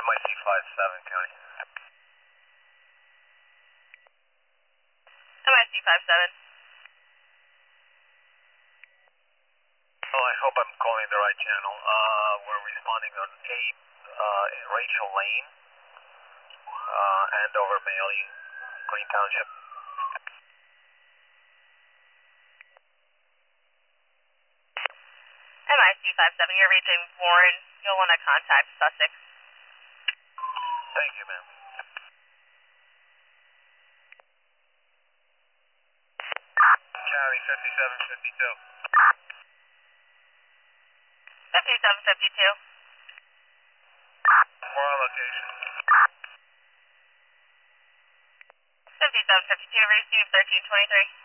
MIC 57, County. MIC 57. Oh, I hope I'm calling the right channel. We're responding on 8 in Rachel Lane, Andover, Mailing, Green Township. MIC 57, you're reaching Warren. You'll want to contact Sussex. Thank you, ma'am. Charlie 5752. 5752. For our location. 5752, receive 1323.